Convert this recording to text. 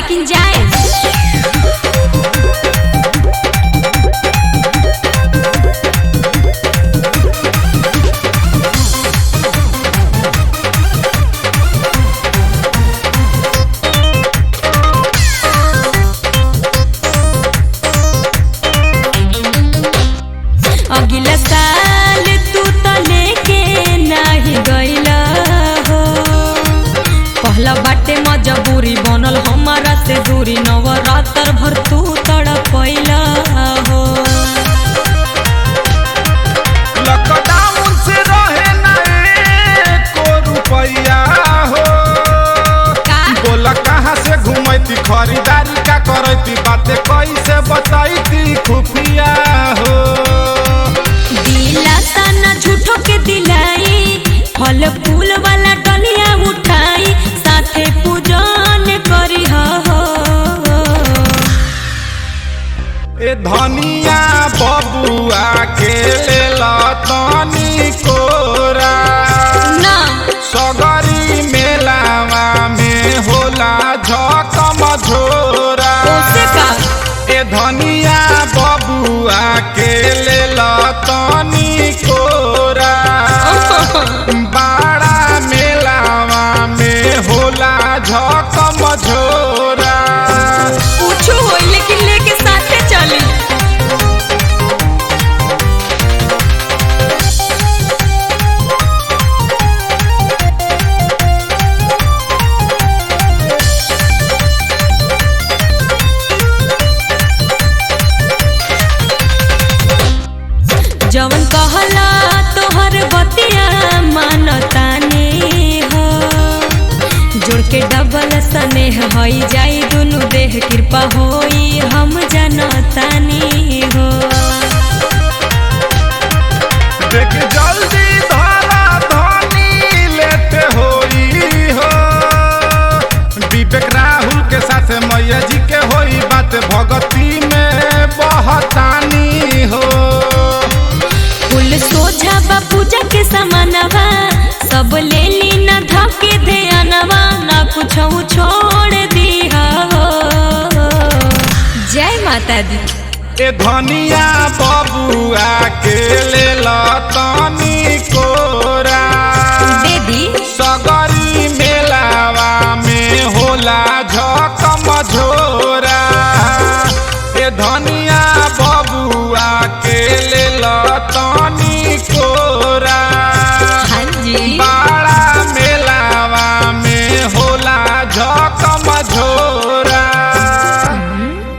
लेकिन जाए अगला साल तू तो लेके नाही गईला हो पहला बाटे मजबूरी बनल हमारा से दूरी नवरात्र भर तू तड़पैला हो लॉकडाउन से रहे ना एको रुपया हो का बोला कहाँ से घूमती खरीदारी का करती बातें कैसे बताई खुफिया हो दिला झूठो के दिलाई फल फूल वाला डलिया उठाई साथे पूजन करी हो ए धनिया बबुआ के लेला तनी कोरा ना सगरी मेलावा में होला झकम झोरा ओसे का ए धनिया बबुआ के लेला तनी कोरा बाड़ा मेलावा में होला झकम झोरा पूछो होई लेकिन लेके साथे चली जवन कहला तोहर बतिया मानताने हो जोड़ के डबल स्नेह हई जाई दुनु देह कृपा होई हम जनतानी हो देख जल्दी धारा धनी लेते होई हो विवेक राहुल के साथ मैया जी के होई बात भगती में बहतानी हो फूल सोझा बा पूजा के समानवा सब ले ली न धके ध्यानवा न कुछ छोड़ दिया हो जय माता दी ए धनिया बबुआ के लेला तनी कोरा दे दी सगरी मेलावा में होला झकम झोरा ए धनिया बबुआ के लेला तनी कोरा हाँ जी बा